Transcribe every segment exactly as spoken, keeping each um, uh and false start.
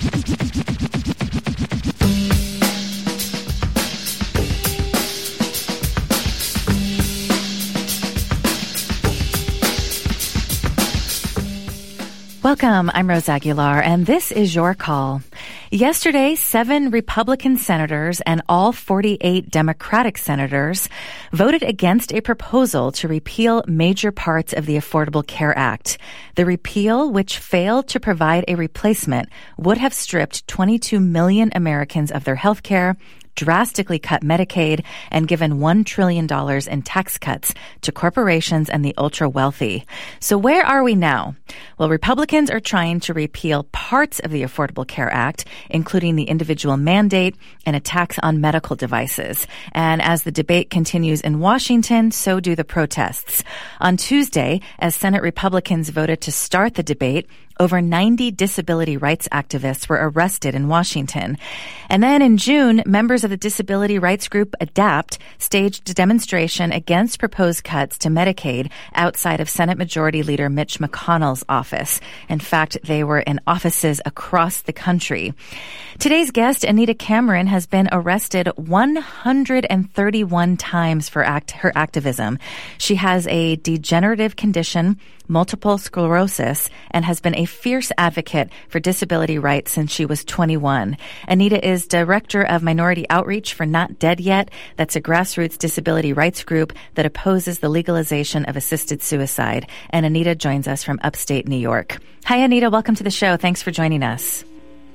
Welcome. I'm Rose Aguilar, and this is Your Call. Yesterday, seven Republican senators and all forty-eight Democratic senators voted against a proposal to repeal major parts of the Affordable Care Act. The repeal, which failed to provide a replacement, would have stripped twenty-two million Americans of their health care, drastically cut Medicaid, and given one trillion dollars in tax cuts to corporations and the ultra-wealthy. So where are we now? Well, Republicans are trying to repeal parts of the Affordable Care Act, including the individual mandate and a tax on medical devices. And as the debate continues in Washington, so do the protests. On Tuesday, as Senate Republicans voted to start the debate, over ninety disability rights activists were arrested in Washington. And then in June, members of the disability rights group ADAPT staged a demonstration against proposed cuts to Medicaid outside of Senate Majority Leader Mitch McConnell's office. In fact, they were in offices across the country. Today's guest, Anita Cameron, has been arrested one hundred thirty-one times for act- her activism. She has a degenerative condition, multiple sclerosis, and has been a fierce advocate for disability rights since she was twenty-one. Anita is director of minority outreach for Not Dead Yet. That's a grassroots disability rights group that opposes the legalization of assisted suicide. And Anita joins us from upstate New York. Hi, Anita. Welcome to the show. Thanks for joining us.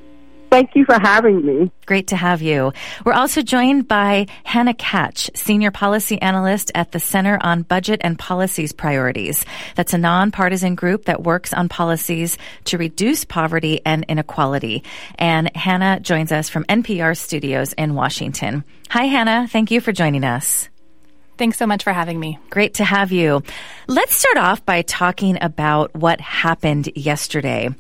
Thank you for having me. Great to have you. We're also joined by Hannah Catch, Senior Policy Analyst at the Center on Budget and Policies Priorities. That's a nonpartisan group that works on policies to reduce poverty and inequality. And Hannah joins us from N P R studios in Washington. Hi, Hannah. Thank you for joining us. Thanks so much for having me. Great to have you. Let's start off by talking about what happened yesterday.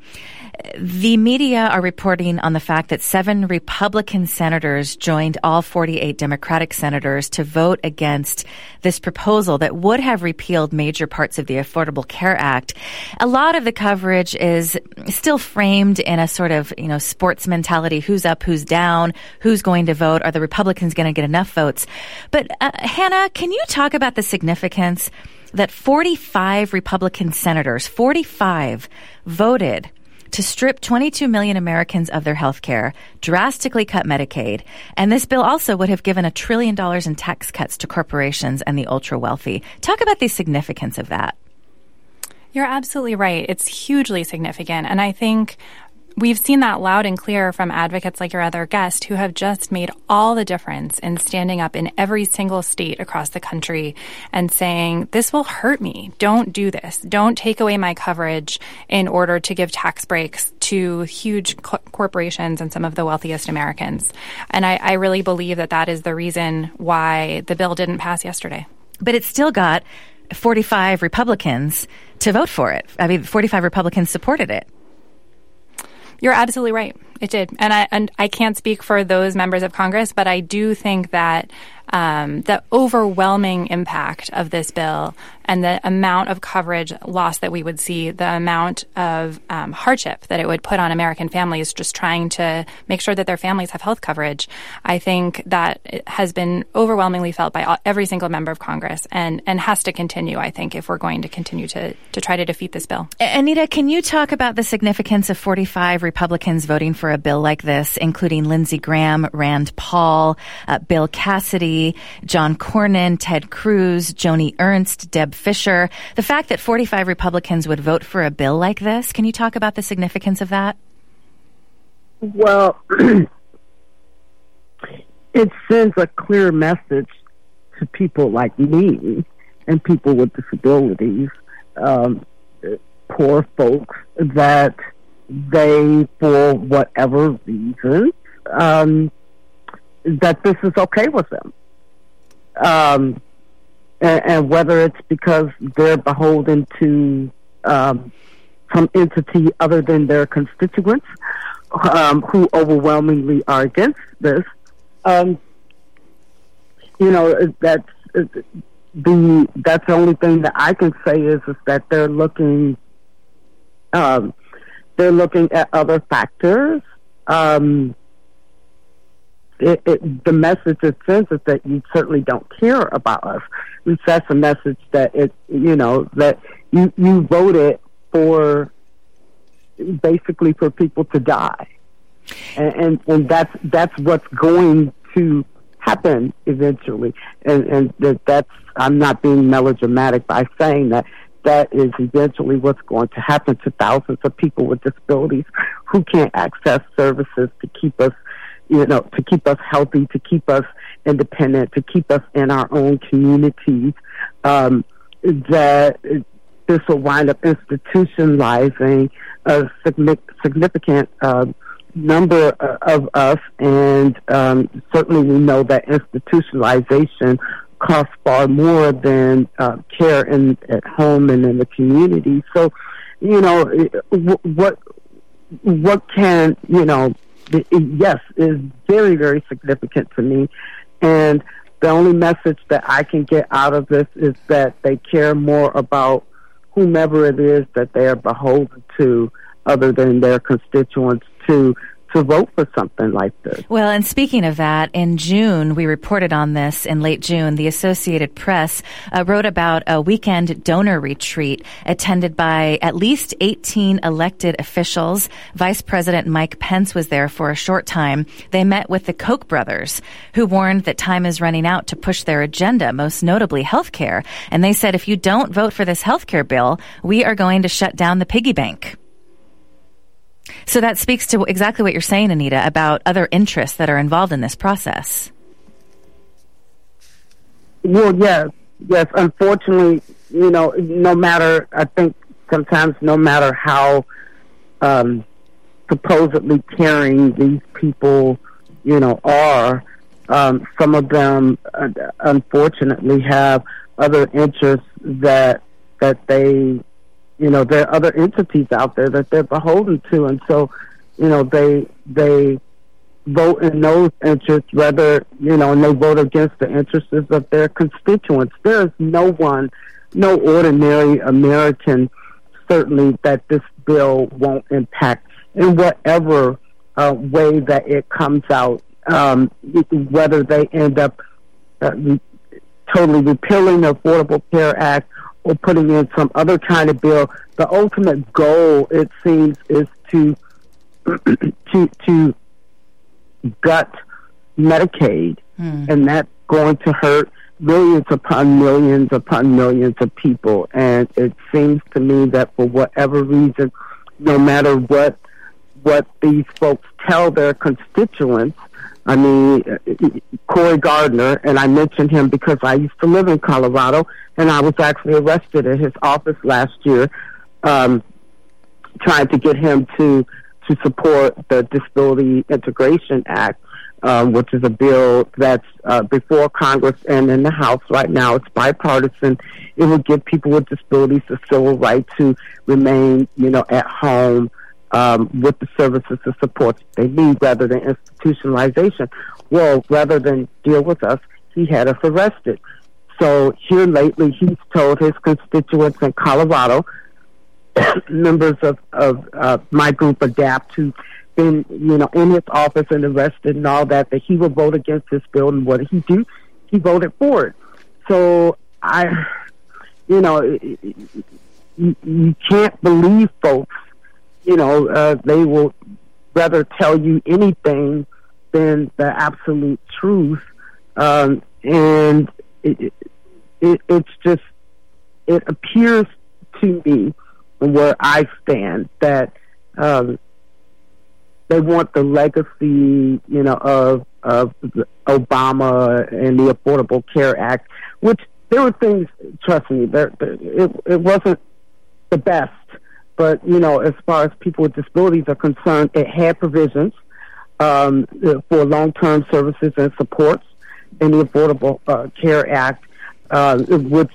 The media are reporting on the fact that seven Republican senators joined all forty-eight Democratic senators to vote against this proposal that would have repealed major parts of the Affordable Care Act. A lot of the coverage is still framed in a sort of, you know, sports mentality. Who's up, who's down, who's going to vote? Are the Republicans going to get enough votes? But uh, Hannah, can you talk about the significance that forty-five Republican senators, forty-five, voted to strip twenty-two million Americans of their health care, drastically cut Medicaid, and this bill also would have given a trillion dollars in tax cuts to corporations and the ultra-wealthy. Talk about the significance of that. You're absolutely right. It's hugely significant, and I think we've seen that loud and clear from advocates like your other guest who have just made all the difference in standing up in every single state across the country and saying, this will hurt me. Don't do this. Don't take away my coverage in order to give tax breaks to huge co- corporations and some of the wealthiest Americans. And I, I really believe that that is the reason why the bill didn't pass yesterday. But it still got forty-five Republicans to vote for it. I mean, forty-five Republicans supported it. You're absolutely right. It did. And I and I can't speak for those members of Congress, but I do think that um, the overwhelming impact of this bill and the amount of coverage loss that we would see, the amount of um, hardship that it would put on American families just trying to make sure that their families have health coverage, I think that it has been overwhelmingly felt by all, every single member of Congress and, and has to continue, I think, if we're going to continue to, to try to defeat this bill. Anita, can you talk about the significance of forty-five Republicans voting for a bill like this, including Lindsey Graham, Rand Paul, uh, Bill Cassidy, John Cornyn, Ted Cruz, Joni Ernst, Deb Fischer? The fact that forty-five Republicans would vote for a bill like this, can you talk about the significance of that? Well, it sends a clear message to people like me and people with disabilities, um, poor folks, that they, for whatever reason, um, that this is okay with them. Um, and, and whether it's because they're beholden to um, some entity other than their constituents, um, who overwhelmingly are against this, um, you know, that's the that's the only thing that I can say is is that they're looking, um, they're looking at other factors um, it, it, the message it sends is that you certainly don't care about us. At least that's a message that it, you know, that you you voted for, basically for people to die, and and, and that's that's what's going to happen eventually, and and that that's I'm not being melodramatic by saying that. That is eventually what's going to happen to thousands of people with disabilities who can't access services to keep us, you know, to keep us healthy, to keep us independent, to keep us in our own communities. Um, that this will wind up institutionalizing a significant uh, number of us, and um, certainly we know that institutionalization costs far more than uh, care in at home and in the community. So, you know, what what can, you know, yes, is very, very significant to me. And the only message that I can get out of this is that they care more about whomever it is that they are beholden to, other than their constituents, to to vote for something like this. Well, and speaking of that, in June, we reported on this in late June. The Associated Press uh, wrote about a weekend donor retreat attended by at least eighteen elected officials. Vice President Mike Pence was there for a short time. They met with the Koch brothers, who warned that time is running out to push their agenda, most notably health care. And they said, if you don't vote for this health care bill, we are going to shut down the piggy bank. So that speaks to exactly what you're saying, Anita, about other interests that are involved in this process. Well, yes, yes. Unfortunately, you know, no matter, I think sometimes no matter how um, supposedly caring these people, you know, are, um, some of them, uh, unfortunately, have other interests that that they. You know, there are other entities out there that they're beholden to, and so, you know, they they vote in those interests rather, you know, and they vote against the interests of their constituents. There is no one, no ordinary American, certainly, that this bill won't impact in whatever uh, way that it comes out, um, whether they end up uh, totally repealing the Affordable Care Act or putting in some other kind of bill. The ultimate goal, it seems, is to to to gut Medicaid, hmm. and that's going to hurt millions upon millions upon millions of people. And it seems to me that for whatever reason, no matter what what these folks tell their constituents, I mean, Cory Gardner, and I mentioned him because I used to live in Colorado, and I was actually arrested at his office last year, um, trying to get him to to support the Disability Integration Act, um, which is a bill that's uh, before Congress and in the House right now. It's bipartisan. It would give people with disabilities the civil right to remain, you know, at home, Um, with the services and supports they need, rather than institutionalization. Well, rather than deal with us, he had us arrested. So here lately, he's told his constituents in Colorado, members of, of uh, my group, ADAPT, who've been, you know, in his office and arrested and all that, that he will vote against this bill. And what did he do? He voted for it. So I, you know, you, you can't believe folks. You know, uh, they will rather tell you anything than the absolute truth. Um, and it, it, it's just, it appears to me, where I stand, that um, they want the legacy, you know, of, of Obama and the Affordable Care Act, which there were things, trust me, there, it, it wasn't the best. But, you know, as far as people with disabilities are concerned, it had provisions um, for long-term services and supports in the Affordable uh, Care Act, uh, which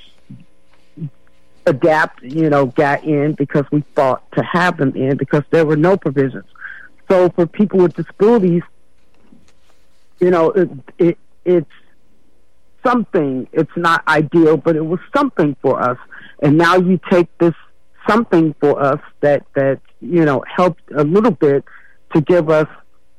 ADAPT, you know, got in because we fought to have them in because there were no provisions. So for people with disabilities, you know, it, it, it's something. It's not ideal, but it was something for us. And now you take this something for us that, that, you know, helped a little bit to give us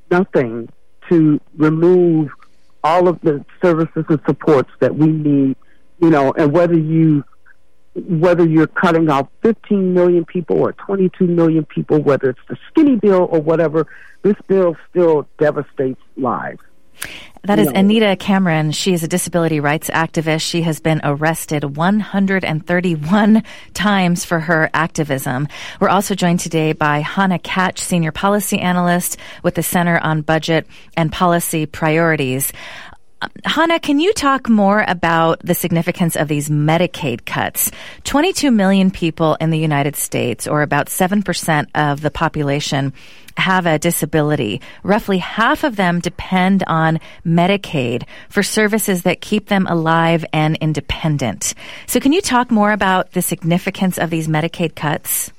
nothing to remove all of the services and supports that we need, you know, and whether you whether you're cutting out fifteen million people or twenty-two million people, whether it's the skinny bill or whatever, this bill still devastates lives. That is Anita Cameron. She is a disability rights activist. She has been arrested one hundred thirty-one times for her activism. We're also joined today by Hannah Katch, Senior Policy Analyst with the Center on Budget and Policy Priorities. Hannah, can you talk more about the significance of these Medicaid cuts? twenty-two million people in the United States, or about seven percent of the population, have a disability. Roughly half of them depend on Medicaid for services that keep them alive and independent. So can you talk more about the significance of these Medicaid cuts?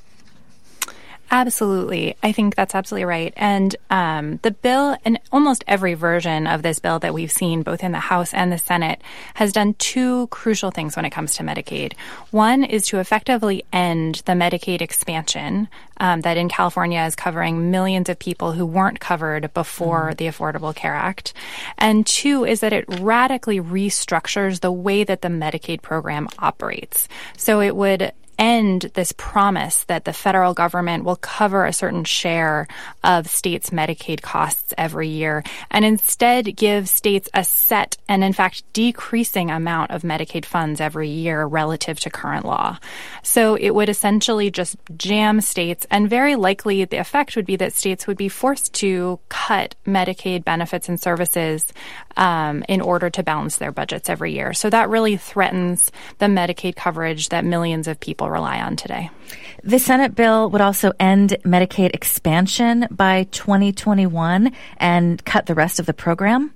Absolutely. I think that's absolutely right. And um, the bill, and almost every version of this bill that we've seen, both in the House and the Senate, has done two crucial things when it comes to Medicaid. One is to effectively end the Medicaid expansion um, that in California is covering millions of people who weren't covered before mm. the Affordable Care Act. And two is that it radically restructures the way that the Medicaid program operates. So it would end this promise that the federal government will cover a certain share of states' Medicaid costs every year, and instead give states a set and, in fact, decreasing amount of Medicaid funds every year relative to current law. So it would essentially just jam states, and very likely the effect would be that states would be forced to cut Medicaid benefits and services um, in order to balance their budgets every year. So that really threatens the Medicaid coverage that millions of people rely on today. The Senate bill would also end Medicaid expansion by twenty twenty-one and cut the rest of the program?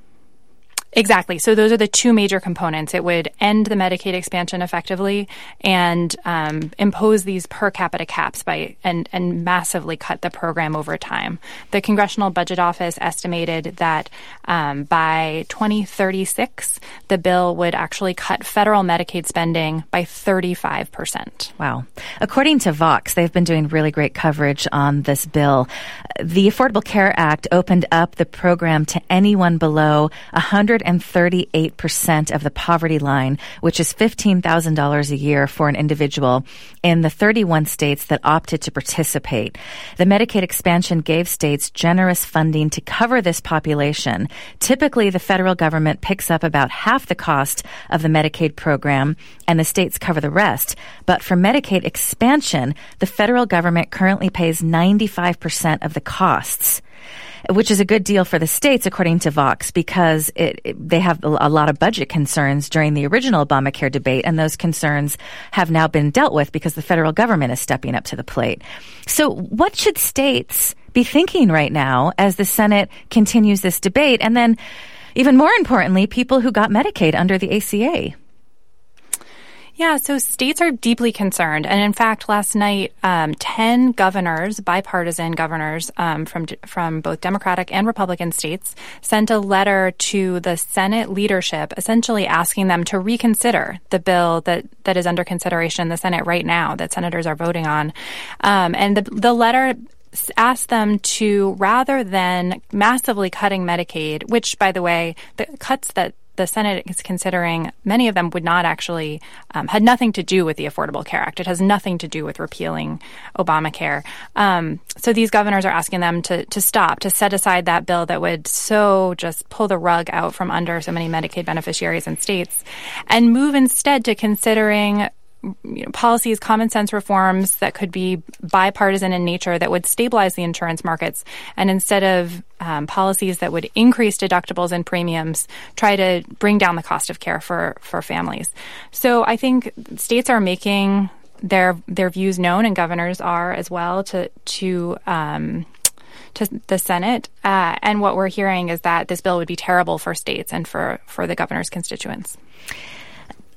Exactly. So those are the two major components. It would end the Medicaid expansion effectively and um, impose these per capita caps by and, and massively cut the program over time. The Congressional Budget Office estimated that um, by twenty thirty-six, the bill would actually cut federal Medicaid spending by thirty-five percent. Wow. According to Vox, they've been doing really great coverage on this bill. The Affordable Care Act opened up the program to anyone below one hundred thirty-eight percent of the poverty line, which is fifteen thousand dollars a year for an individual in the thirty-one states that opted to participate. The Medicaid expansion gave states generous funding to cover this population. Typically, the federal government picks up about half the cost of the Medicaid program, and the states cover the rest. But for Medicaid expansion, the federal government currently pays ninety-five percent of the costs, which is a good deal for the states, according to Vox, because it, it, they have a lot of budget concerns during the original Obamacare debate, and those concerns have now been dealt with because the federal government is stepping up to the plate. So what should states be thinking right now as the Senate continues this debate? And then, even more importantly, people who got Medicaid under the A C A. Yeah, so states are deeply concerned. And in fact, last night, um, ten governors, bipartisan governors um, from from both Democratic and Republican states, sent a letter to the Senate leadership, essentially asking them to reconsider the bill that, that is under consideration in the Senate right now that senators are voting on. Um, and the, the letter asked them to, rather than massively cutting Medicaid, which, by the way, the cuts that the Senate is considering, many of them would not actually, um, had nothing to do with the Affordable Care Act. It has nothing to do with repealing Obamacare. Um, so these governors are asking them to, to stop, to set aside that bill that would so just pull the rug out from under so many Medicaid beneficiaries and states, and move instead to considering You know, policies, common sense reforms that could be bipartisan in nature that would stabilize the insurance markets, and instead of um, policies that would increase deductibles and premiums, try to bring down the cost of care for, for families. So I think states are making their their views known, and governors are as well, to to um, to the Senate. Uh, and what we're hearing is that this bill would be terrible for states and for, for the governor's constituents.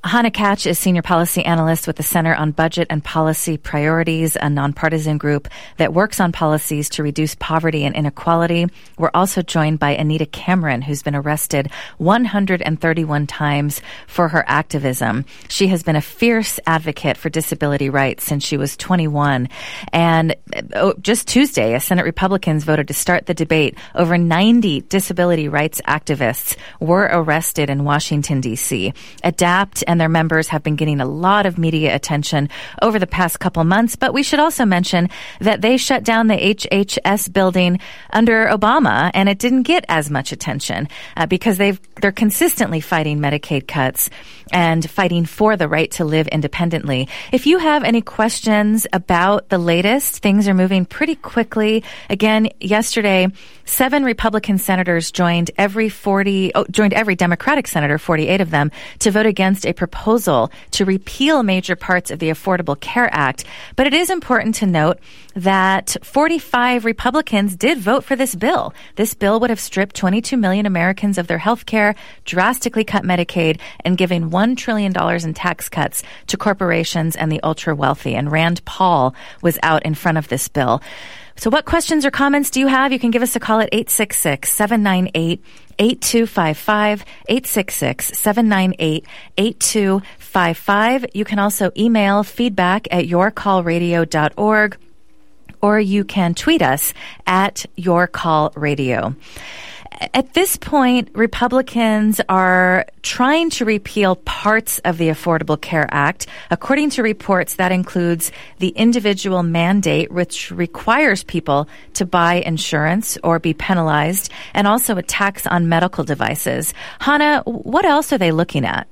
Hannah Catch is Senior Policy Analyst with the Center on Budget and Policy Priorities, a nonpartisan group that works on policies to reduce poverty and inequality. We're also joined by Anita Cameron, who's been arrested one hundred thirty-one times for her activism. She has been a fierce advocate for disability rights since she was twenty-one. And just Tuesday, Senate Republicans voted to start the debate. Over ninety disability rights activists were arrested in Washington, D C. ADAPT and their members have been getting a lot of media attention over the past couple months, but we should also mention that they shut down the H H S building under Obama, and it didn't get as much attention uh, because they've they're consistently fighting Medicaid cuts and fighting for the right to live independently. If you have any questions about the latest, things are moving pretty quickly. Again, yesterday, seven Republican senators joined every forty oh, joined every Democratic senator, forty-eight of them, to vote against a proposal to repeal major parts of the Affordable Care Act. But it is important to note that forty-five Republicans did vote for this bill. This bill would have stripped twenty-two million Americans of their health care, drastically cut Medicaid, and given one trillion dollars in tax cuts to corporations and the ultra-wealthy. And Rand Paul was out in front of this bill. So what questions or comments do you have? You can give us a call at eight six six, seven nine eight, eight two five five, eight six six, seven nine eight, eight two five five. You can also email feedback at your call radio dot org, or you can tweet us at yourcallradio. At this point, Republicans are trying to repeal parts of the Affordable Care Act. According to reports, that includes the individual mandate, which requires people to buy insurance or be penalized, and also a tax on medical devices. Hannah, what else are they looking at?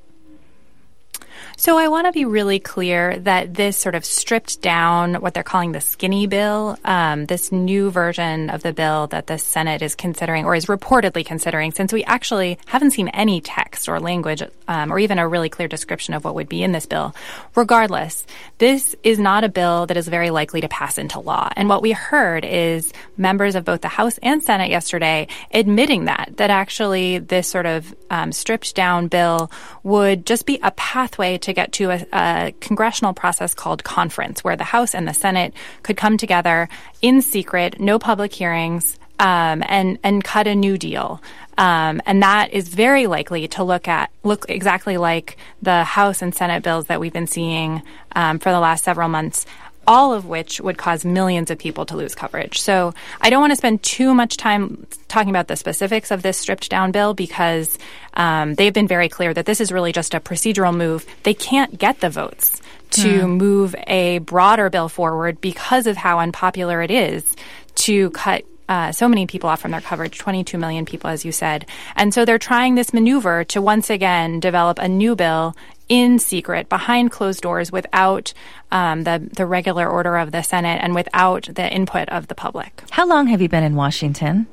So I want to be really clear that this sort of stripped down what they're calling the skinny bill, um, this new version of the bill that the Senate is considering, or is reportedly considering, since we actually haven't seen any text or language um, or even a really clear description of what would be in this bill. Regardless, this is not a bill that is very likely to pass into law. And what we heard is members of both the House and Senate yesterday admitting that, that actually this sort of um, stripped down bill would just be a pathway to get to a, a congressional process called conference, where the House and the Senate could come together in secret, no public hearings, um, and and cut a new deal. Um, and that is very likely to look at look exactly like the House and Senate bills that we've been seeing um, for the last several months, all of which would cause millions of people to lose coverage. So I don't want to spend too much time talking about the specifics of this stripped down bill because um, they've been very clear that this is really just a procedural move. They can't get the votes to mm. move a broader bill forward because of how unpopular it is to cut Uh, so many people off from their coverage, twenty-two million people, as you said. And so they're trying this maneuver to once again develop a new bill in secret, behind closed doors, without um, the, the regular order of the Senate and without the input of the public. How long have you been in Washington?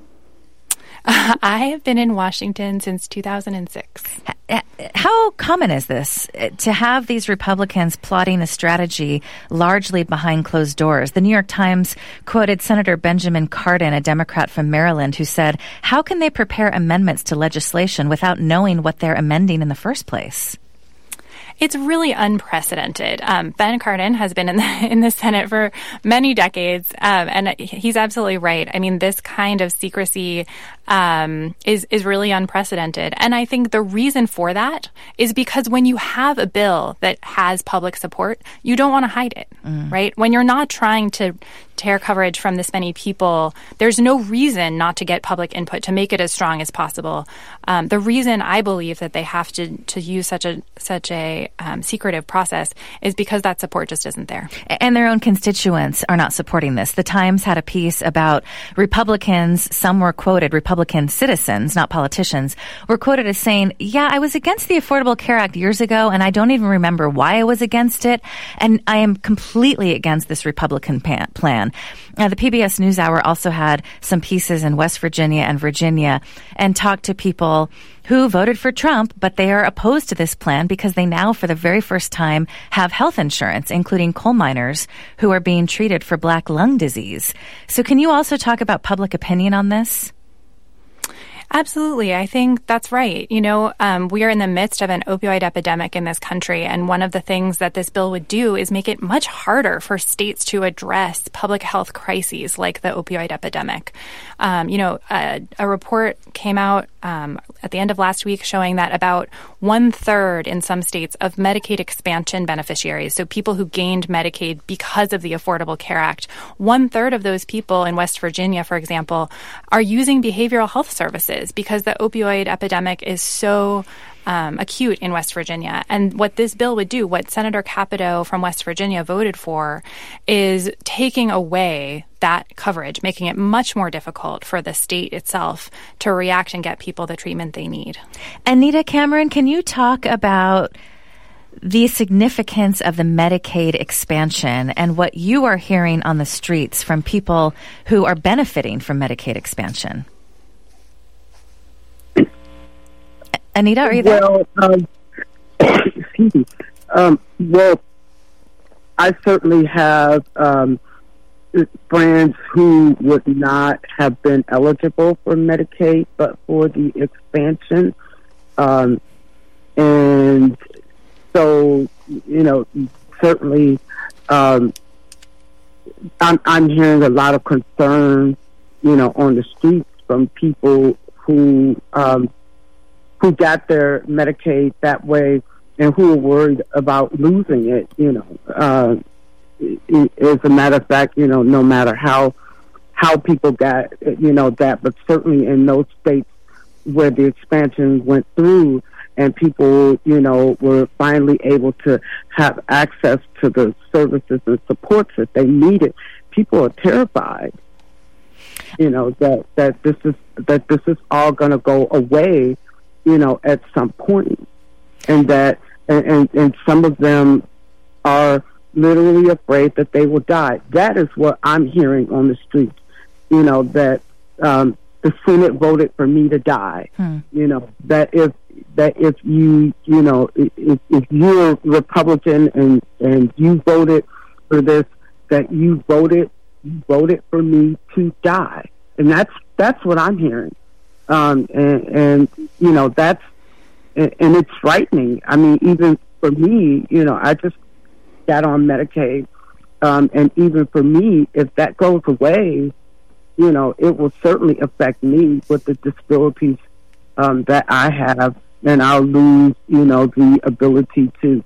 Uh, I have been in Washington since two thousand six. How common is this, to have these Republicans plotting a strategy largely behind closed doors? The New York Times quoted Senator Benjamin Cardin, a Democrat from Maryland, who said, how can they prepare amendments to legislation without knowing what they're amending in the first place? It's really unprecedented. Um, Ben Cardin has been in the, in the Senate for many decades, um, and he's absolutely right. I mean, this kind of secrecy um, is is really unprecedented. And I think the reason for that is because when you have a bill that has public support, you don't want to hide it, mm. right? When you're not trying to tear coverage from this many people, there's no reason not to get public input to make it as strong as possible. Um, the reason I believe that they have to to use such a such a um, secretive process is because that support just isn't there. And their own constituents are not supporting this. The Times had a piece about Republicans, some were quoted, Republican citizens, not politicians, were quoted as saying, yeah, I was against the Affordable Care Act years ago, and I don't even remember why I was against it, and I am completely against this Republican plan. Uh, the P B S NewsHour also had some pieces in West Virginia and Virginia and talked to people who voted for Trump, but they are opposed to this plan because they now, for the very first time, have health insurance, including coal miners who are being treated for black lung disease. So can you also talk about public opinion on this? Absolutely. I think that's right. You know, um, we are in the midst of an opioid epidemic in this country, and one of the things that this bill would do is make it much harder for states to address public health crises like the opioid epidemic. Um, you know, a, a report came out um, at the end of last week showing that about one third in some states of Medicaid expansion beneficiaries, so people who gained Medicaid because of the Affordable Care Act, one third of those people in West Virginia, for example, are using behavioral health services because the opioid epidemic is so um, acute in West Virginia. And what this bill would do, what Senator Capito from West Virginia voted for, is taking away that coverage, making it much more difficult for the state itself to react and get people the treatment they need. Anita Cameron, can you talk about the significance of the Medicaid expansion and what you are hearing on the streets from people who are benefiting from Medicaid expansion? Anita, are you there? Well, um, excuse me. Um, well, I certainly have um, friends who would not have been eligible for Medicaid, but for the expansion. Um, and so, you know, certainly um, I'm, I'm hearing a lot of concern, you know, on the streets from people who um, who got their Medicaid that way and who are worried about losing it, you know. Uh, as a matter of fact, you know, no matter how how people got, you know, that, but certainly in those states where the expansion went through and people, you know, were finally able to have access to the services and supports that they needed, people are terrified, you know, that, that this is that this is all going to go away, you know, at some point, and that, and, and, and some of them are literally afraid that they will die. That is what I'm hearing on the streets, you know, that um, the Senate voted for me to die, hmm. you know, that if, that if you, you know, if, if you're Republican and, and you voted for this, that you voted, you voted for me to die. And that's, that's what I'm hearing. Um, and, and, you know, that's, and, and it's frightening. I mean, even for me, you know, I just got on Medicaid. Um, and even for me, if that goes away, you know, it will certainly affect me with the disabilities um, that I have. And I'll lose, you know, the ability to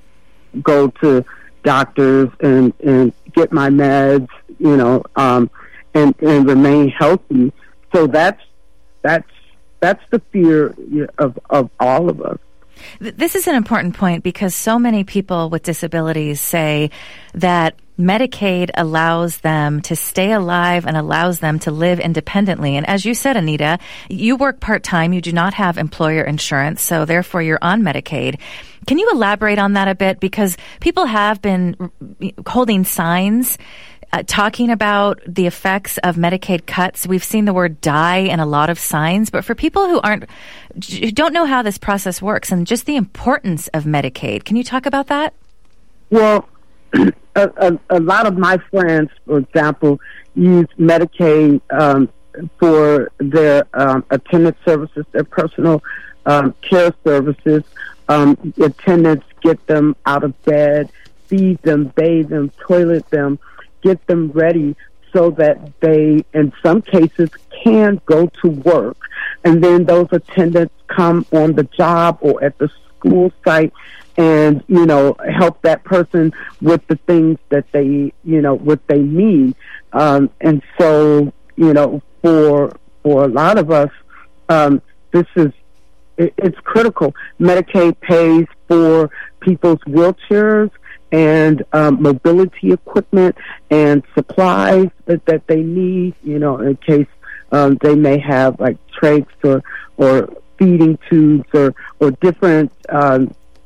go to doctors and, and get my meds, you know, um, and, and remain healthy. So that's, That's that's the fear of, of all of us. This is an important point because so many people with disabilities say that Medicaid allows them to stay alive and allows them to live independently. And as you said, Anita, you work part-time. You do not have employer insurance, so therefore you're on Medicaid. Can you elaborate on that a bit? Because people have been holding signs Uh, talking about the effects of Medicaid cuts. We've seen the word die in a lot of signs, but for people who aren't, who don't know how this process works and just the importance of Medicaid, can you talk about that? Well, a, a, a lot of my friends, for example, use Medicaid um, for their um, attendant services, their personal um, care services. Um, attendants get them out of bed, feed them, bathe them, toilet them, get them ready so that they, in some cases, can go to work. And then those attendants come on the job or at the school site and, you know, help that person with the things that they, you know, what they need. Um, and so, you know, for for a lot of us, um, this is, it, it's critical. Medicaid pays for people's wheelchairs and um, mobility equipment and supplies that, that they need, you know, in case um, they may have like trachs or, or feeding tubes or, or different um,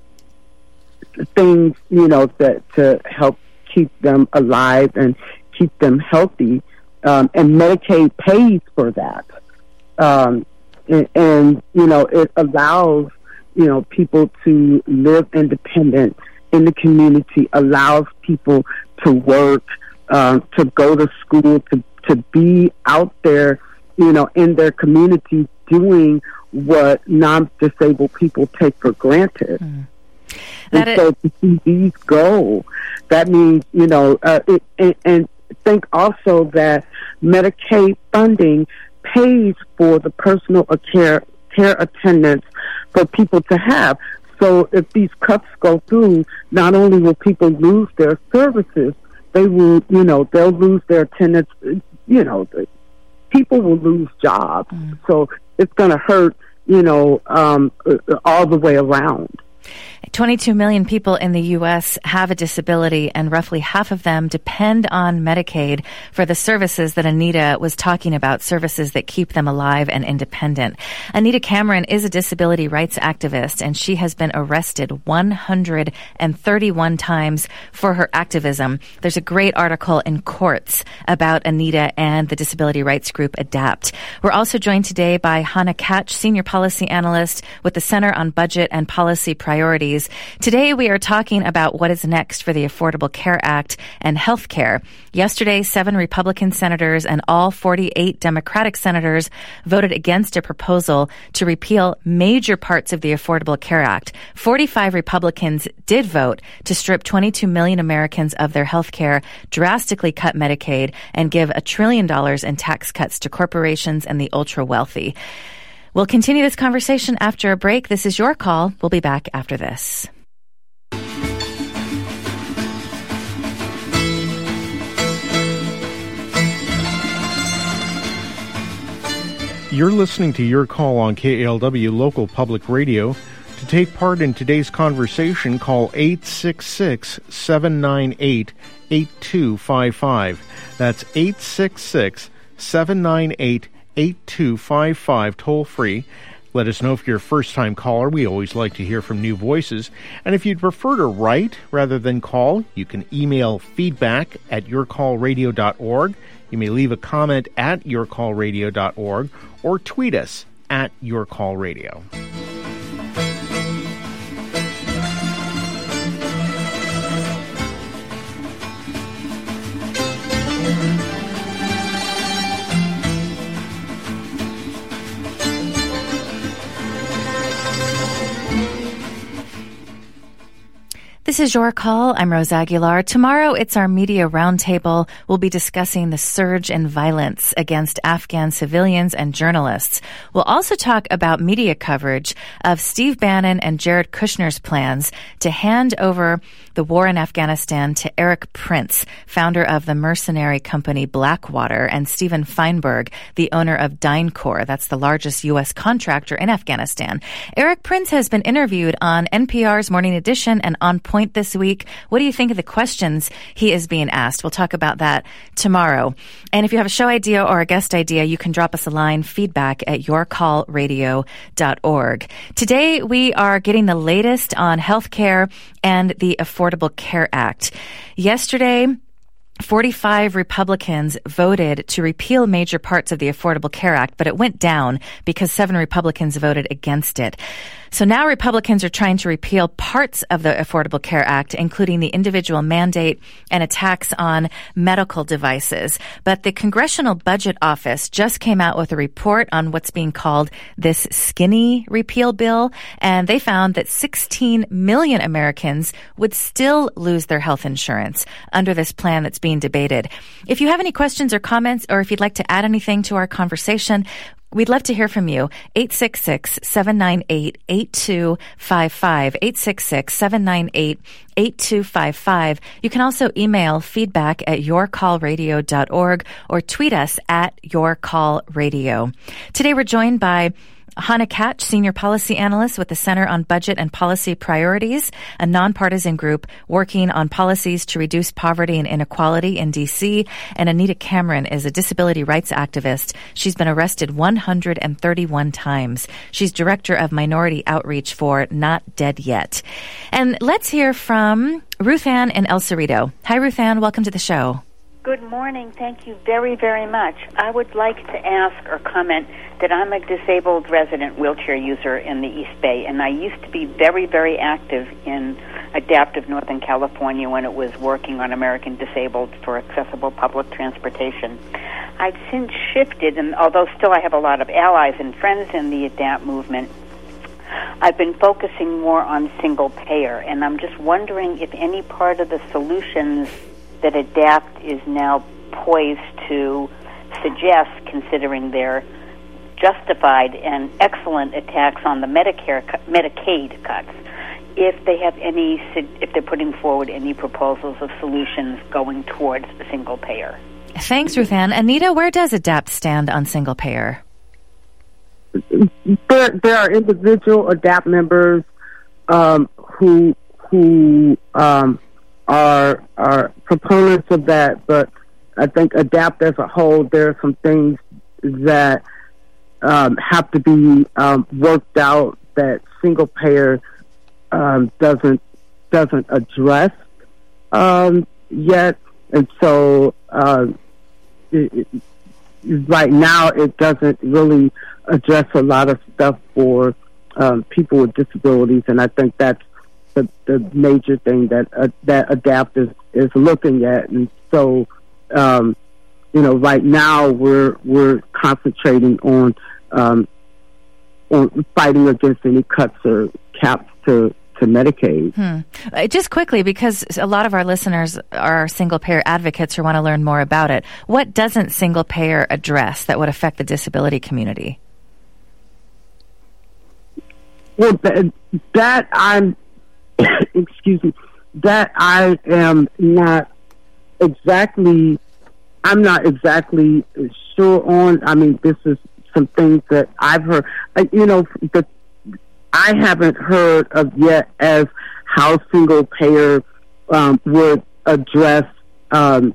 things, you know, that to help keep them alive and keep them healthy. Um, and Medicaid pays for that. Um, and, and, you know, it allows, you know, people to live independent in the community, allows people to work, um, to go to school, to, to be out there you know, in their community doing what non-disabled people take for granted. Mm. And so to see these go, that means, you know, uh, it, and, and think also that Medicaid funding pays for the personal care, care attendants for people to have. So if these cuts go through, not only will people lose their services, they will, you know, they'll lose their attendants, you know, people will lose jobs. Mm. So it's going to hurt, you know, um, all the way around. twenty-two million people in the U S have a disability, and roughly half of them depend on Medicaid for the services that Anita was talking about, services that keep them alive and independent. Anita Cameron is a disability rights activist, and she has been arrested one hundred thirty-one times for her activism. There's a great article in Courts about Anita and the disability rights group ADAPT. We're also joined today by Hannah Katch, Senior Policy Analyst with the Center on Budget and Policy Priorities. Today, we are talking about what is next for the Affordable Care Act and health care. Yesterday, seven Republican senators and all forty-eight Democratic senators voted against a proposal to repeal major parts of the Affordable Care Act. forty-five Republicans did vote to strip twenty-two million Americans of their health care, drastically cut Medicaid, and give a trillion dollars in tax cuts to corporations and the ultra-wealthy. We'll continue this conversation after a break. This is Your Call. We'll be back after this. You're listening to Your Call on K A L W Local Public Radio. To take part in today's conversation, call eight six six, seven nine eight, eight two five five. That's eight six six, seven nine eight, eight two five five, toll free. Let us know if you're a first-time caller. We always like to hear from new voices. And if you'd prefer to write rather than call, you can email feedback at your call radio dot org. You may leave a comment at your call radio dot org or tweet us at yourcallradio. This is Your Call. I'm Rose Aguilar. Tomorrow, it's our media roundtable. We'll be discussing the surge in violence against Afghan civilians and journalists. We'll also talk about media coverage of Steve Bannon and Jared Kushner's plans to hand over the war in Afghanistan to Erik Prince, founder of the mercenary company Blackwater, and Stephen Feinberg, the owner of DynCorp. That's the largest U S contractor in Afghanistan. Erik Prince has been interviewed on N P R's Morning Edition and On Point this week. What do you think of the questions he is being asked? We'll talk about that tomorrow. And if you have a show idea or a guest idea, you can drop us a line, feedback at your call radio dot org. Today, we are getting the latest on healthcare and the Affordable Care Act. Yesterday, forty-five Republicans voted to repeal major parts of the Affordable Care Act, but it went down because seven Republicans voted against it. So now Republicans are trying to repeal parts of the Affordable Care Act, including the individual mandate and a tax on medical devices. But the Congressional Budget Office just came out with a report on what's being called this skinny repeal bill, and they found that sixteen million Americans would still lose their health insurance under this plan that's being debated. If you have any questions or comments, or if you'd like to add anything to our conversation, we'd love to hear from you. eight six six, seven nine eight, eight two five five. eight six six, seven nine eight, eight two five five. You can also email feedback at your call radio dot org or tweet us at yourcallradio. Today we're joined by Hannah Katch, Senior Policy Analyst with the Center on Budget and Policy Priorities, a nonpartisan group working on policies to reduce poverty and inequality in D C. And Anita Cameron is a disability rights activist. She's been arrested one hundred thirty-one times. She's Director of Minority Outreach for Not Dead Yet. And let's hear from Ruth Ann in El Cerrito. Hi, Ruth Ann. Welcome to the show. Good morning. Thank you very, very much. I would like to ask or comment that I'm a disabled resident wheelchair user in the East Bay, and I used to be very, very active in Adaptive Northern California when it was working on American Disabled for accessible public transportation. I've since shifted, and although still I have a lot of allies and friends in the ADAPT movement, I've been focusing more on single payer, and I'm just wondering if any part of the solutions that ADAPT is now poised to suggest, considering their justified and excellent attacks on the Medicare Medicaid cuts, if they have any, if they're putting forward any proposals of solutions going towards single payer. Thanks, Ruth Ann. Anita, where does ADAPT stand on single payer? There, there are individual ADAPT members um, who who um, are are proponents of that, but I think ADAPT as a whole, there are some things that um, have to be um, worked out that single payer um, doesn't doesn't address um, yet, and so uh, it, it, right now it doesn't really address a lot of stuff for um, people with disabilities, and I think that's the, the major thing that uh, that ADAPT is, is looking at. And so, um, you know, right now we're we're concentrating on um, on fighting against any cuts or caps to to Medicaid. Hmm. Uh, just quickly, because a lot of our listeners are single-payer advocates who want to learn more about it, what doesn't single-payer address that would affect the disability community? Well, that, that I'm, excuse me, that I am not exactly, I'm not exactly sure on. I mean, this is some things that I've heard, uh, you know, the I haven't heard of yet as how single payer um, would address um,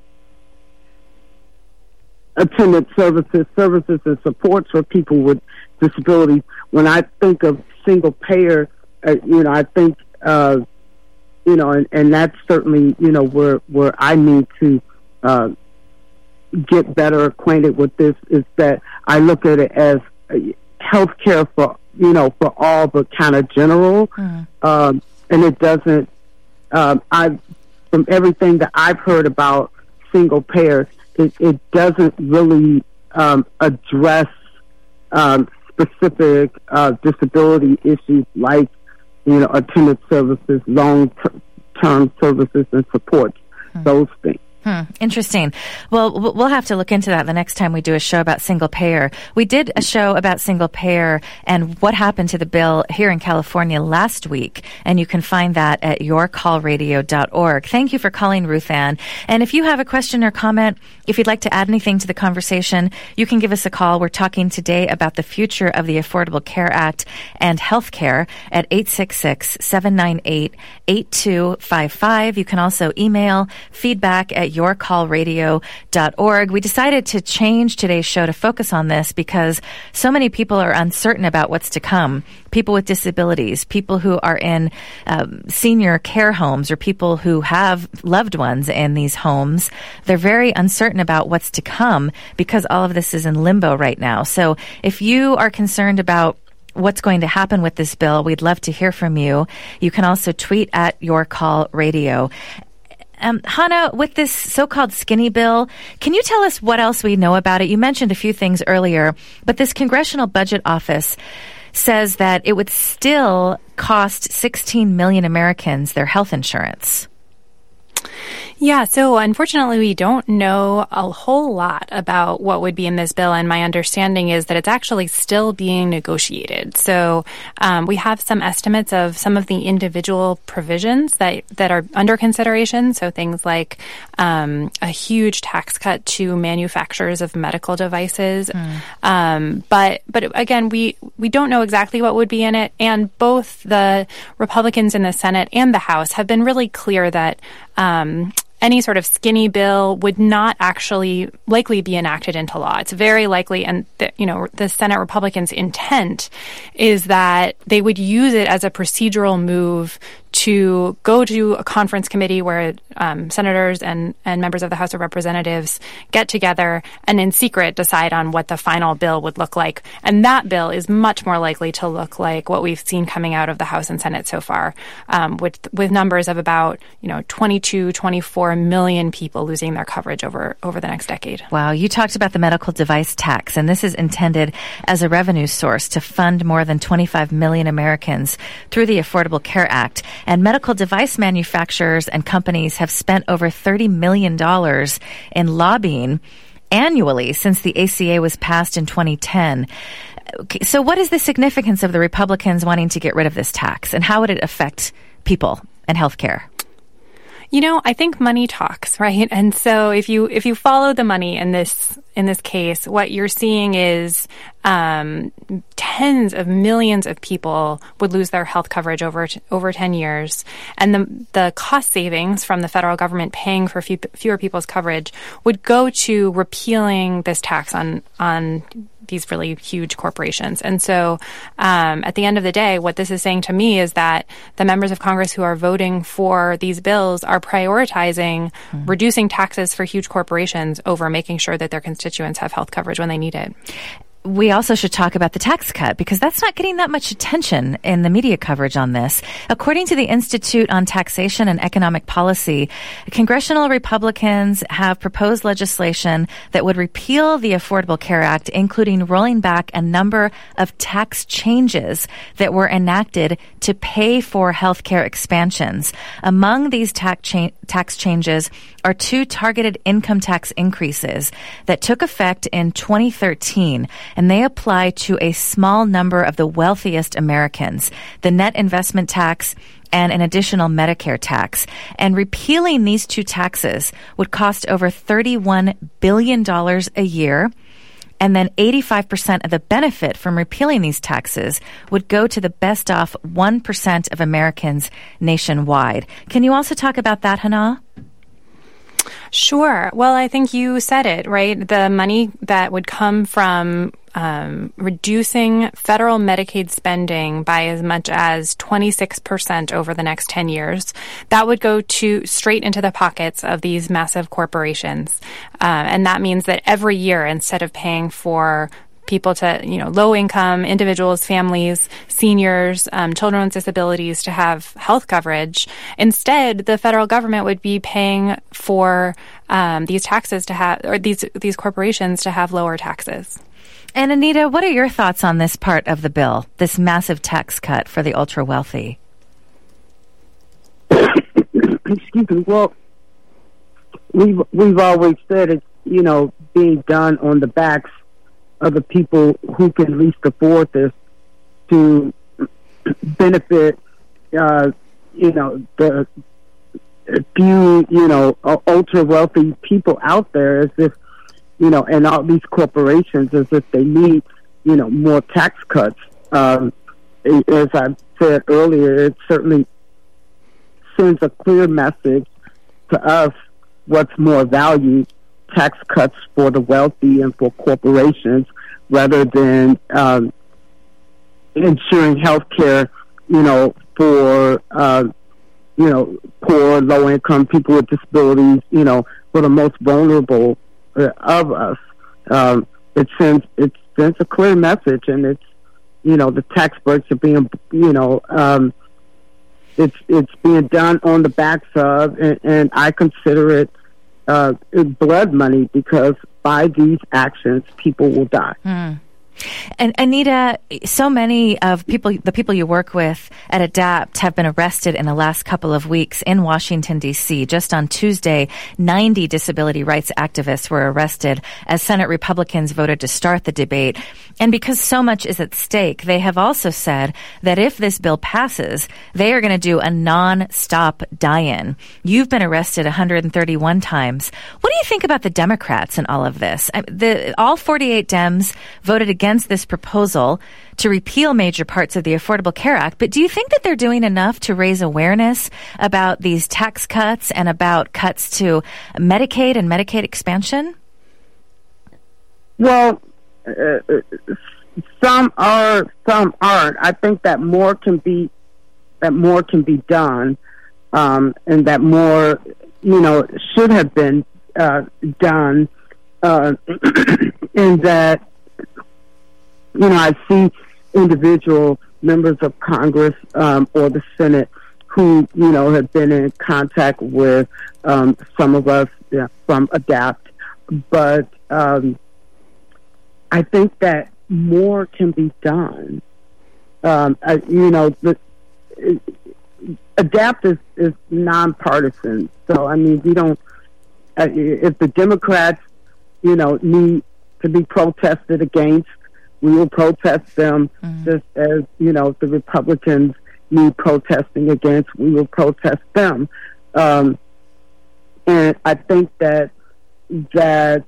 attendant services, services and supports for people with disabilities. When I think of single payer, uh, you know, I think, uh, you know, and, and that's certainly, you know, where where I need to uh, get better acquainted with this, is that I look at it as health care for, you know, for all, but kind of general. Mm. Um, and it doesn't, um, I, from everything that I've heard about single payer, it, it doesn't really um, address um, specific uh, disability issues like, you know, attendant services, long-term services and supports, mm. those things. Hmm, interesting. Well, we'll have to look into that the next time we do a show about single payer. We did a show about single payer and what happened to the bill here in California last week, and you can find that at your call radio dot org. Thank you for calling, Ruth Ann. And if you have a question or comment, if you'd like to add anything to the conversation, you can give us a call. We're talking today about the future of the Affordable Care Act and health care at eight six six, seven nine eight, eight two five five. You can also email feedback at your call radio dot org. We decided to change today's show to focus on this because so many people are uncertain about what's to come. People with disabilities, people who are in um, senior care homes, or people who have loved ones in these homes. They're very uncertain about what's to come because all of this is in limbo right now. So if you are concerned about what's going to happen with this bill, we'd love to hear from you. You can also tweet at Your Call Radio. Um, Hannah, with this so-called skinny bill, can you tell us what else we know about it? You mentioned a few things earlier, but this Congressional Budget Office says that it would still cost sixteen million Americans their health insurance. Yeah, so unfortunately, we don't know a whole lot about what would be in this bill, and my understanding is that it's actually still being negotiated. So um, we have some estimates of some of the individual provisions that that are under consideration. So things like um, a huge tax cut to manufacturers of medical devices. Mm. Um, but but again, we we don't know exactly what would be in it, and both the Republicans in the Senate and the House have been really clear that Um, any sort of skinny bill would not actually likely be enacted into law. It's very likely, and the, you know, the Senate Republicans' intent is that they would use it as a procedural move to go to a conference committee where um, senators and, and members of the House of Representatives get together and in secret decide on what the final bill would look like. And that bill is much more likely to look like what we've seen coming out of the House and Senate so far, um, with with numbers of about, you know, twenty-two, twenty-four million people losing their coverage over, over the next decade. Wow. You talked about the medical device tax, and this is intended as a revenue source to fund more than twenty-five million Americans through the Affordable Care Act. And medical device manufacturers and companies have spent over thirty million dollars in lobbying annually since the A C A was passed in twenty ten. Okay, so what is the significance of the Republicans wanting to get rid of this tax, and how would it affect people and healthcare? You know, I think money talks, right? And so if you if you follow the money in this in this case, what you're seeing is um, tens of millions of people would lose their health coverage over over ten years, and the the cost savings from the federal government paying for few, fewer people's coverage would go to repealing this tax on on these really huge corporations. And so um, at the end of the day, what this is saying to me is that the members of Congress who are voting for these bills are prioritizing mm-hmm. reducing taxes for huge corporations over making sure that their constituents have health coverage when they need it. We also should talk about the tax cut, because that's not getting that much attention in the media coverage on this. According to the Institute on Taxation and Economic Policy, congressional Republicans have proposed legislation that would repeal the Affordable Care Act, including rolling back a number of tax changes that were enacted to pay for healthcare expansions. Among these tax, cha- tax changes are two targeted income tax increases that took effect in twenty thirteen, and they apply to a small number of the wealthiest Americans: the net investment tax and an additional Medicare tax. And repealing these two taxes would cost over thirty-one billion dollars a year. And then eighty-five percent of the benefit from repealing these taxes would go to the best off one percent of Americans nationwide. Can you also talk about that, Hannah? Sure. Well, I think you said it, right? The money that would come from um, reducing federal Medicaid spending by as much as twenty-six percent over the next ten years, that would go to straight into the pockets of these massive corporations. Uh, and that means that every year, instead of paying for people to, you know, low income individuals, families, seniors, um, children with disabilities to have health coverage, instead, the federal government would be paying for um, these taxes to have, or these these corporations to have lower taxes. And Anita, what are your thoughts on this part of the bill, this massive tax cut for the ultra wealthy? Excuse me. Well, we've we've always said it's, you know, being done on the backs of the people who can least afford this, to benefit, uh, you know, the few, you know, ultra wealthy people out there, as if, you know, and all these corporations, as if they need, you know, more tax cuts. Um, as I said earlier, it certainly sends a clear message to us what's more valued: tax cuts for the wealthy and for corporations, rather than um, ensuring health care, you know, for, uh, you know, poor, low-income people with disabilities, you know, for the most vulnerable uh, of us. Um, it sends it sends a clear message, and it's, you know, the tax breaks are being, you know, um, it's it's being done on the backs of, and, and I consider it Uh, blood money, because by these actions, people will die. Mm. And Anita, so many of people, the people you work with at ADAPT, have been arrested in the last couple of weeks in Washington, D C. Just on Tuesday, ninety disability rights activists were arrested as Senate Republicans voted to start the debate. And because so much is at stake, they have also said that if this bill passes, they are going to do a non-stop die-in. You've been arrested one hundred thirty-one times. What do you think about the Democrats in all of this? The, all forty-eight Dems voted against this proposal to repeal major parts of the Affordable Care Act, but do you think that they're doing enough to raise awareness about these tax cuts and about cuts to Medicaid and Medicaid expansion? Well, uh, some are, some aren't. I think that more can be that more can be done, um, and that more, you know, should have been uh, done, uh, and that, you know, I see individual members of Congress um, or the Senate who, you know, have been in contact with um, some of us yeah, from ADAPT, but um, I think that more can be done. Um, uh, you know, the, it, ADAPT is, is nonpartisan, so I mean, we don't. Uh, if the Democrats, you know, need to be protested against, we will protest them, mm-hmm. just as, you know, the Republicans need protesting against, we will protest them. Um, and I think that that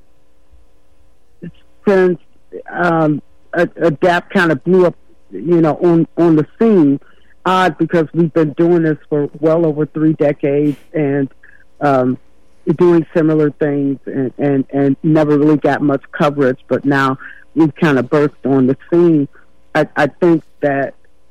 since um, ADAPT kind of blew up, you know, on, on the scene, odd because we've been doing this for well over three decades and um, doing similar things and, and, and never really got much coverage, but now we've kind of burst on the scene. I, I think that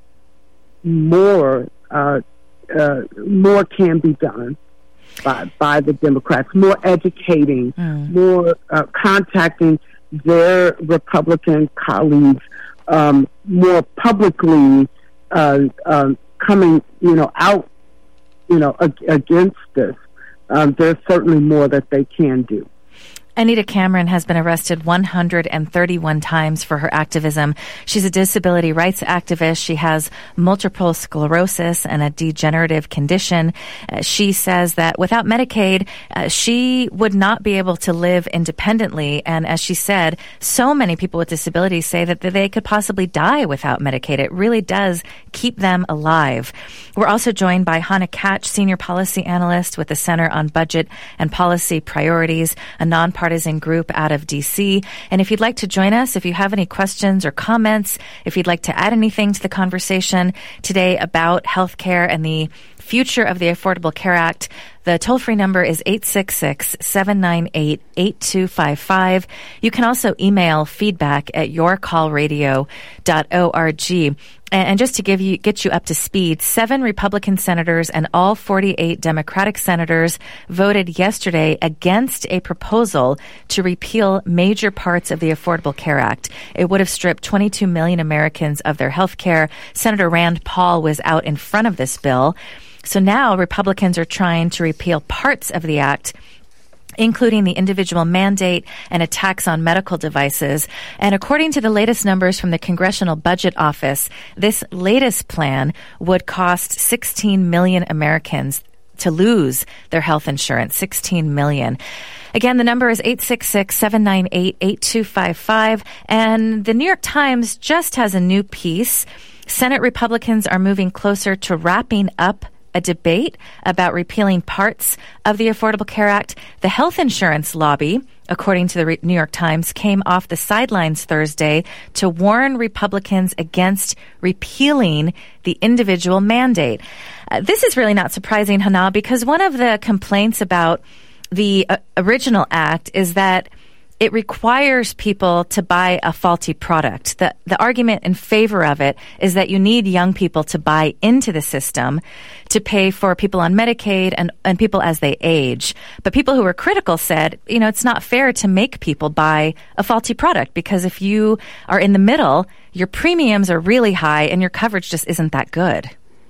more uh, uh, more can be done by, by the Democrats, more educating, mm. more uh, contacting their Republican colleagues, um, more publicly uh, uh, coming, you know, out, you know, ag- against this. Um, there's certainly more that they can do. Anita Cameron has been arrested one hundred thirty-one times for her activism. She's a disability rights activist. She has multiple sclerosis and a degenerative condition. Uh, she says that without Medicaid, uh, she would not be able to live independently. And as she said, so many people with disabilities say that they could possibly die without Medicaid. It really does keep them alive. We're also joined by Hannah Katch, Senior Policy Analyst with the Center on Budget and Policy Priorities, a nonpartisan partisan group out of D C. And if you'd like to join us, if you have any questions or comments, if you'd like to add anything to the conversation today about healthcare and the future of the Affordable Care Act, the toll-free number is eight six six, seven nine eight, eight two five five. You can also email feedback at your call radio dot org. And just to give you, get you up to speed, seven Republican senators and all forty-eight Democratic senators voted yesterday against a proposal to repeal major parts of the Affordable Care Act. It would have stripped twenty-two million Americans of their health care. Senator Rand Paul was out in front of this bill. So now Republicans are trying to repeal parts of the act, including the individual mandate and a tax on medical devices. And according to the latest numbers from the Congressional Budget Office, this latest plan would cost sixteen million Americans to lose their health insurance, sixteen million. Again, the number is eight six six, seven nine eight, eight two five five. And the New York Times just has a new piece. Senate Republicans are moving closer to wrapping up a debate about repealing parts of the Affordable Care Act. The health insurance lobby, according to the New York Times, came off the sidelines Thursday to warn Republicans against repealing the individual mandate. Uh, this is really not surprising, Hannah, because one of the complaints about the uh, original act is that it requires people to buy a faulty product. The the argument in favor of it is that you need young people to buy into the system to pay for people on Medicaid and, and people as they age. But people who were critical said, you know, it's not fair to make people buy a faulty product because if you are in the middle, your premiums are really high and your coverage just isn't that good.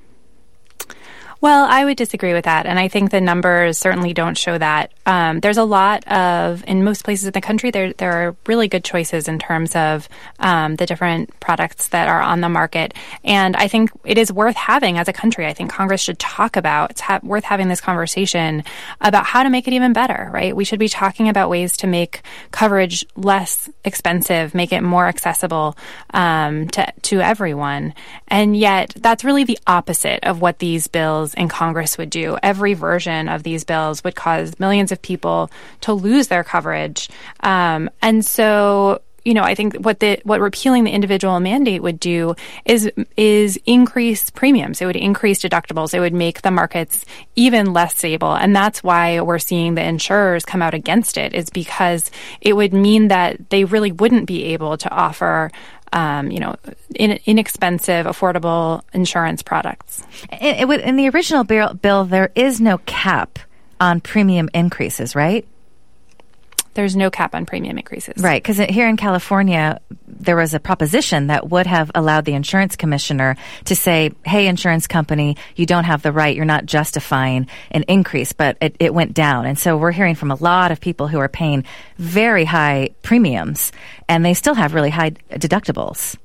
Well, I would disagree with that, and I think the numbers certainly don't show that. Um, there's a lot of, in most places in the country, there there are really good choices in terms of um, the different products that are on the market, and I think it is worth having as a country. I think Congress should talk about, it's ha- worth having this conversation about how to make it even better, right? We should be talking about ways to make coverage less expensive, make it more accessible um, to, to everyone, and yet that's really the opposite of what these bills in Congress would do. Every version of these bills would cause millions of people to lose their coverage. Um, and so you know, I think what the what repealing the individual mandate would do is is increase premiums. It would increase deductibles. It would make the markets even less stable. And that's why we're seeing the insurers come out against it, is because it would mean that they really wouldn't be able to offer Um, you know, in, inexpensive, affordable insurance products. In, in the original bill, bill, there is no cap on premium increases, right? There's no cap on premium increases. Right, because here in California, there was a proposition that would have allowed the insurance commissioner to say, hey, insurance company, you don't have the right, you're not justifying an increase, but it, it went down. And so we're hearing from a lot of people who are paying very high premiums, and they still have really high deductibles.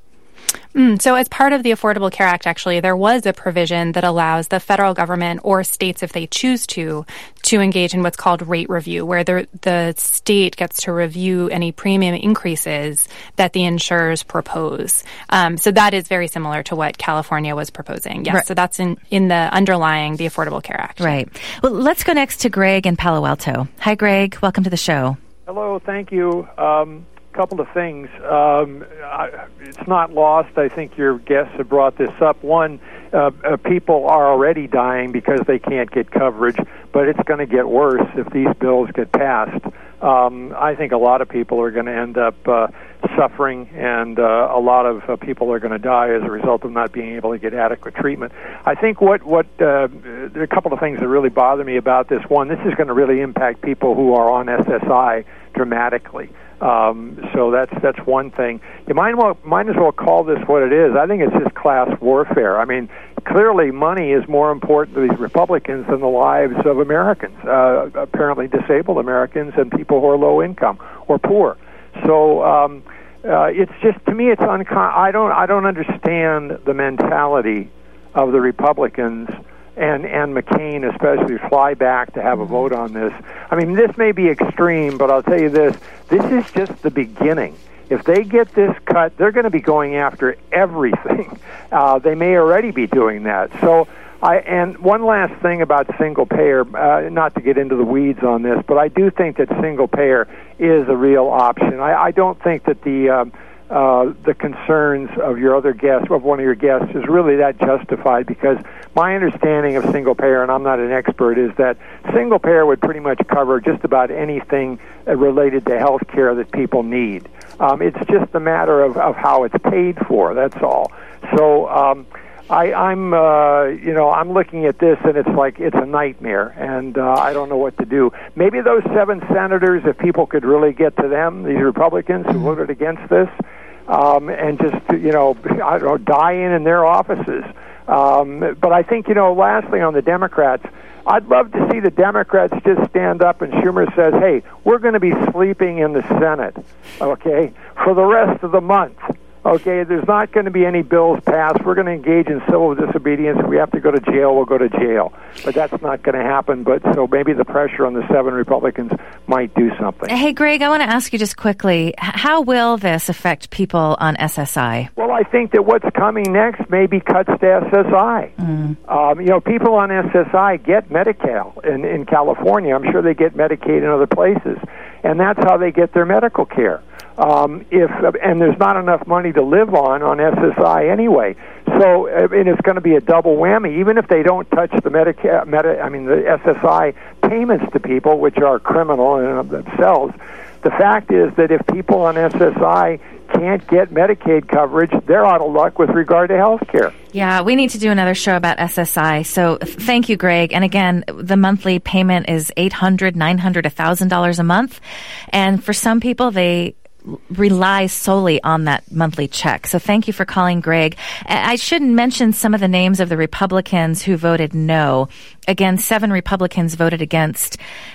Mm, so as part of the Affordable Care Act, actually, there was a provision that allows the federal government or states, if they choose to, to engage in what's called rate review, where the, the state gets to review any premium increases that the insurers propose. Um, so that is very similar to what California was proposing. Yes, right. So that's in, in the underlying the Affordable Care Act. Right. Well, let's go next to Greg in Palo Alto. Hi, Greg. Welcome to the show. Hello. Thank you. Um, couple of things. Um, I, it's not lost. I think your guests have brought this up. One, uh, uh, people are already dying because they can't get coverage, but it's going to get worse if these bills get passed. Um, I think a lot of people are going to end up uh, suffering, and uh, a lot of uh, people are going to die as a result of not being able to get adequate treatment. I think what, what uh, there are a couple of things that really bother me about this. One, this is going to really impact people who are on S S I dramatically. Um, so that's that's one thing. You might well might as well call this what it is. I think it's just class warfare. I mean, clearly money is more important to these Republicans than the lives of Americans, uh, apparently disabled Americans and people who are low income or poor. So um, uh, it's just, to me, it's uncon- I don't I don't understand the mentality of the Republicans. And, and McCain especially, fly back to have a vote on this. I mean, this may be extreme, but I'll tell you this. This is just the beginning. If they get this cut, they're going to be going after everything. Uh, they may already be doing that. So, I and one last thing about single payer, uh, not to get into the weeds on this, but I do think that single payer is a real option. I, I don't think that the... Um, Uh, the concerns of your other guest, of one of your guests, is really that justified, because my understanding of single payer, and I'm not an expert, is that single payer would pretty much cover just about anything uh, related to health care that people need. Um, it's just a matter of, of how it's paid for, that's all. So um, I, I'm, uh, you know, I'm looking at this, and it's like it's a nightmare, and uh, I don't know what to do. Maybe those seven senators, if people could really get to them, these Republicans who voted against this, Um, and just, you know, I don't know, die in in their offices. Um, but I think, you know, lastly on the Democrats, I'd love to see the Democrats just stand up and Schumer says, hey, we're going to be sleeping in the Senate, okay, for the rest of the month. Okay, there's not going to be any bills passed. We're going to engage in civil disobedience. If we have to go to jail, we'll go to jail. But that's not going to happen. But so maybe the pressure on the seven Republicans might do something. Hey, Greg, I want to ask you just quickly, how will this affect people on S S I? Well, I think that what's coming next may be cuts to S S I. Mm. Um, you know, people on S S I get Medi-Cal in, in California. I'm sure they get Medicaid in other places. And that's how they get their medical care. Um, if and there's not enough money to live on on S S I anyway, so and it's going to be a double whammy. Even if they don't touch the Medicaid, Medi- I mean the S S I payments to people, which are criminal in of themselves, the fact is that if people on S S I can't get Medicaid coverage, they're out of luck with regard to health care. Yeah, we need to do another show about S S I. So thank you, Greg. And again, the monthly payment is eight hundred dollars, nine hundred dollars, one thousand dollars a month. And for some people, they rely solely on that monthly check. So thank you for calling, Greg. I should mention some of the names of the Republicans who voted no. Again, seven Republicans voted against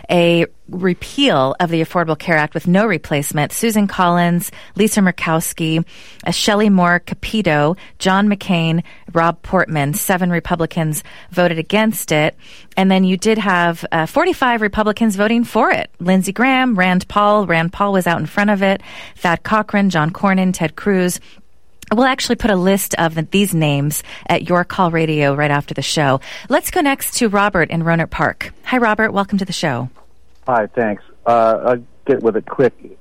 a repeal of the Affordable Care Act with no replacement. Susan Collins, Lisa Murkowski, uh, Shelley Moore Capito, John McCain, Rob Portman. Seven Republicans voted against it. And then you did have uh, forty-five Republicans voting for it. Lindsey Graham, Rand Paul. Rand Paul was out in front of it. Thad Cochran, John Cornyn, Ted Cruz. We'll actually put a list of these names at Your Call Radio right after the show. Let's go next to Robert in Rohnert Park. Hi, Robert. Welcome to the show. Hi, thanks. Uh, I'll get with it quick.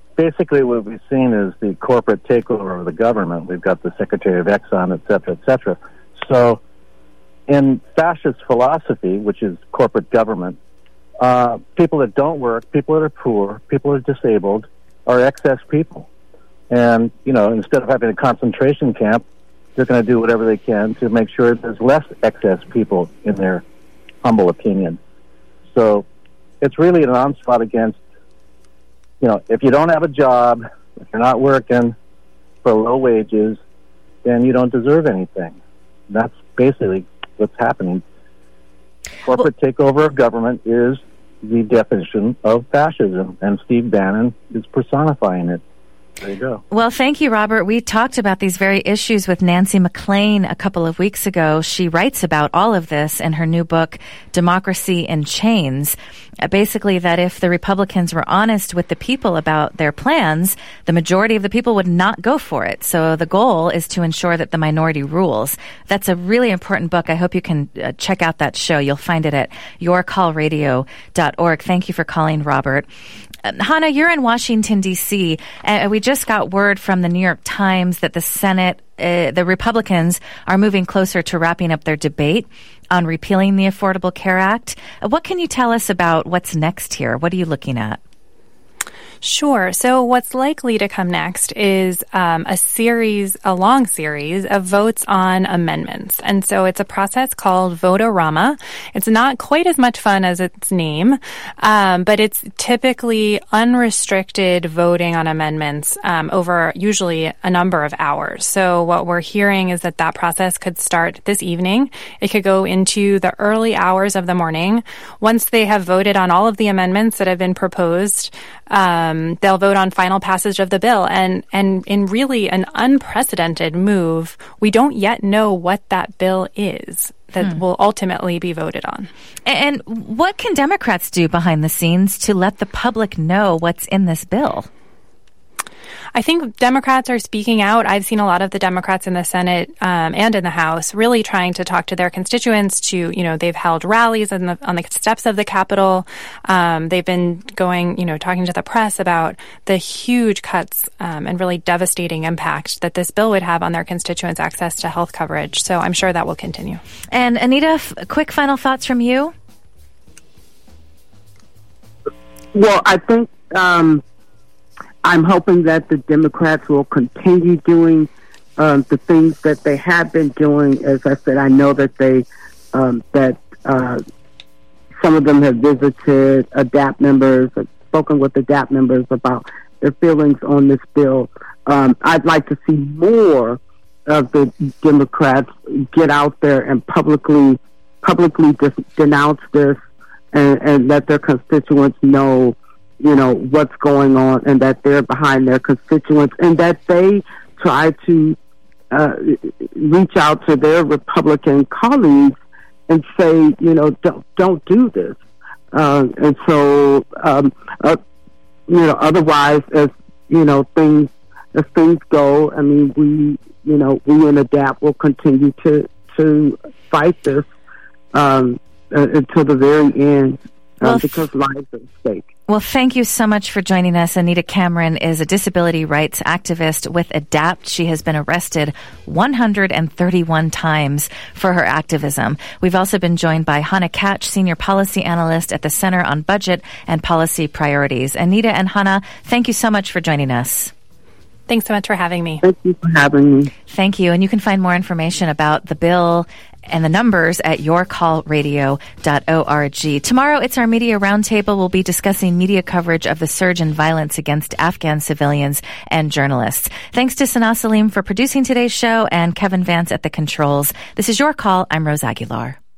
basically what we've seen is the corporate takeover of the government. We've got the Secretary of Exxon, et cetera, et cetera. So in fascist philosophy, which is corporate government, uh, people that don't work, people that are poor, people that are disabled are excess people. And, you know, instead of having a concentration camp, they're going to do whatever they can to make sure there's less excess people, in their humble opinion. So it's really an onslaught against, you know, if you don't have a job, if you're not working for low wages, then you don't deserve anything. That's basically what's happening. Corporate well, takeover of government is the definition of fascism, and Steve Bannon is personifying it. There you go. Well, thank you, Robert. We talked about these very issues with Nancy MacLean a couple of weeks ago. She writes about all of this in her new book, Democracy in Chains. Uh, basically, that if the Republicans were honest with the people about their plans, the majority of the people would not go for it. So the goal is to ensure that the minority rules. That's a really important book. I hope you can uh, check out that show. You'll find it at your call radio dot org. Thank you for calling, Robert. Uh, Hannah, you're in Washington, D C, and uh, we just got word from the New York Times that the Senate, uh, the Republicans, are moving closer to wrapping up their debate on repealing the Affordable Care Act. Uh, what can you tell us about what's next here? What are you looking at? Sure. So what's likely to come next is um, a series, a long series of votes on amendments. And so it's a process called Vote-A-Rama. It's not quite as much fun as its name, um, but it's typically unrestricted voting on amendments um, over usually a number of hours. So what we're hearing is that that process could start this evening. It could go into the early hours of the morning. Once they have voted on all of the amendments that have been proposed, um, Um, they'll vote on final passage of the bill. And, and in really an unprecedented move, we don't yet know what that bill is that hmm. will ultimately be voted on. And what can Democrats do behind the scenes to let the public know what's in this bill? I think Democrats are speaking out. I've seen a lot of the Democrats in the Senate um, and in the House really trying to talk to their constituents. To you know, they've held rallies on the, on the steps of the Capitol. Um, they've been going, you know, talking to the press about the huge cuts um, and really devastating impact that this bill would have on their constituents' access to health coverage. So I'm sure that will continue. And Anita, f- quick final thoughts from you. Well, I think. Um I'm hoping that the Democrats will continue doing um, the things that they have been doing. As I said, I know that they um, that uh, some of them have visited ADAPT members, have spoken with ADAPT members about their feelings on this bill. Um, I'd like to see more of the Democrats get out there and publicly publicly dis- denounce this and, and let their constituents know, you know, what's going on, and that they're behind their constituents, and that they try to uh, reach out to their Republican colleagues and say, you know, don't don't do this. Uh, and so, um, uh, you know, otherwise, as you know, things as things go, I mean, we, you know, we in ADAPT will continue to to fight this um, uh, until the very end, uh, well, because lives are at stake. Well, thank you so much for joining us. Anita Cameron is a disability rights activist with ADAPT. She has been arrested one hundred thirty-one times for her activism. We've also been joined by Hannah Catch, Senior Policy Analyst at the Center on Budget and Policy Priorities. Anita and Hannah, thank you so much for joining us. Thanks so much for having me. Thank you for having me. Thank you. And you can find more information about the bill and the numbers at your call radio dot org. Tomorrow, it's our Media Roundtable. We'll be discussing media coverage of the surge in violence against Afghan civilians and journalists. Thanks to Sanaa Salim for producing today's show and Kevin Vance at the controls. This is Your Call. I'm Rose Aguilar.